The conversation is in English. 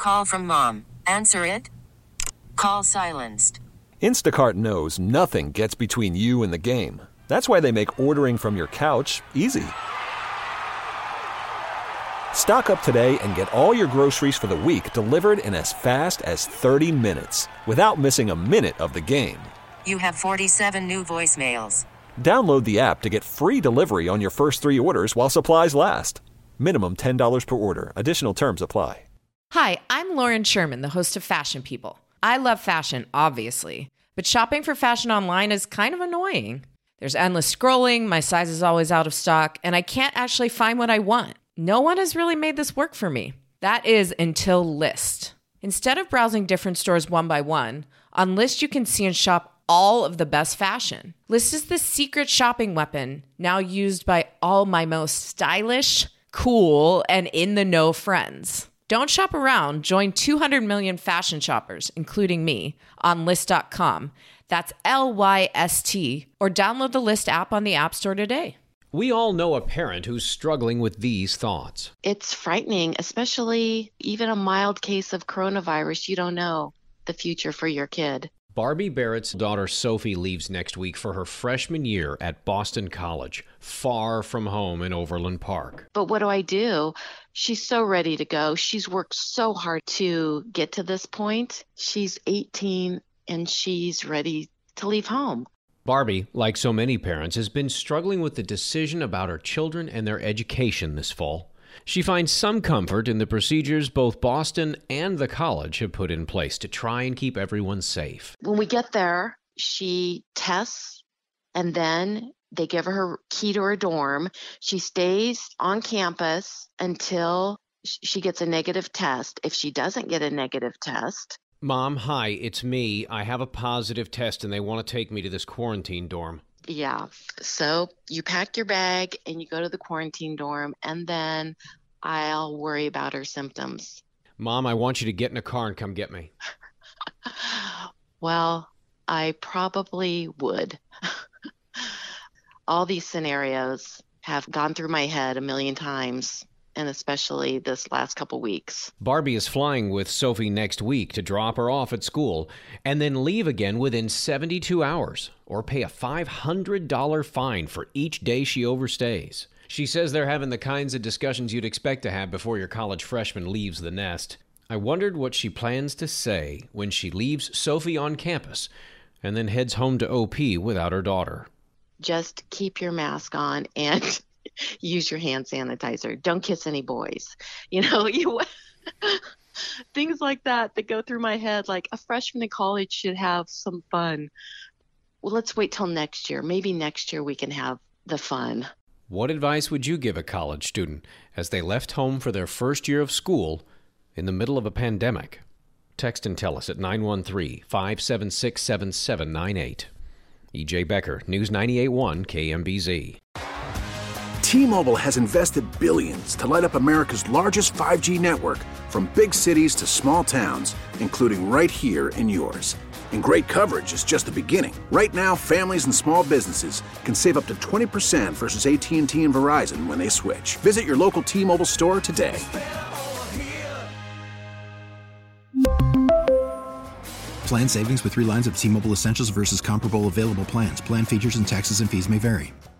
call from mom. Answer it. Call silenced. Instacart knows nothing gets between you and the game. That's why they make ordering from your couch easy. Stock up today and get all your groceries for the week delivered in as fast as 30 minutes without missing a minute of the game. You have 47 new voicemails. Download the app to get free delivery on your first 3 orders while supplies last. Minimum $10 per order. Additional terms apply. Hi, I'm Lauren Sherman, the host of Fashion People. I love fashion, obviously, but shopping for fashion online is kind of annoying. There's endless scrolling, my size is always out of stock, and I can't actually find what I want. No one has really made this work for me. That is until Lyst. Instead of browsing different stores one by one, on Lyst you can see and shop all of the best fashion. Lyst is the secret shopping weapon now used by all my most stylish, cool, and in-the-know friends. Don't shop around. Join 200 million fashion shoppers, including me, on Lyst.com. That's Lyst, or download the Lyst app on the App Store today. We all know a parent who's struggling with these thoughts. It's frightening, especially even a mild case of coronavirus. You don't know the future for your kid. Barbie Barrett's daughter Sophie leaves next week for her freshman year at Boston College, far from home in Overland Park. But what do? She's so ready to go. She's worked so hard to get to this point. She's 18 and she's ready to leave home. Barbie, like so many parents, has been struggling with the decision about her children and their education this fall. She finds some comfort in the procedures both Boston and the college have put in place to try and keep everyone safe. When we get there, she tests, and then they give her key to her dorm. She stays on campus until she gets a negative test. If she doesn't get a negative test... Mom, hi, it's me. I have a positive test and they want to take me to this quarantine dorm. Yeah. So you pack your bag and you go to the quarantine dorm, and then I'll worry about her symptoms. Mom, I want you to get in a car and come get me. Well, I probably would. All these scenarios have gone through my head a million times, and especially this last couple weeks. Barbie is flying with Sophie next week to drop her off at school and then leave again within 72 hours or pay a $500 fine for each day she overstays. She says they're having the kinds of discussions you'd expect to have before your college freshman leaves the nest. I wondered what she plans to say when she leaves Sophie on campus and then heads home to OP without her daughter. Just keep your mask on and use your hand sanitizer. Don't kiss any boys. Things like that go through my head. Like, a freshman in college should have some fun. Well, let's wait till next year. Maybe next year we can have the fun. What advice would you give a college student as they left home for their first year of school in the middle of a pandemic? Text and tell us at 913-576-7798. E.J. Becker, News 98.1 KMBZ. T-Mobile has invested billions to light up America's largest 5G network, from big cities to small towns, including right here in yours. And great coverage is just the beginning. Right now, families and small businesses can save up to 20% versus AT&T and Verizon when they switch. Visit your local T-Mobile store today. Plan savings with 3 lines of T-Mobile Essentials versus comparable available plans. Plan features and taxes and fees may vary.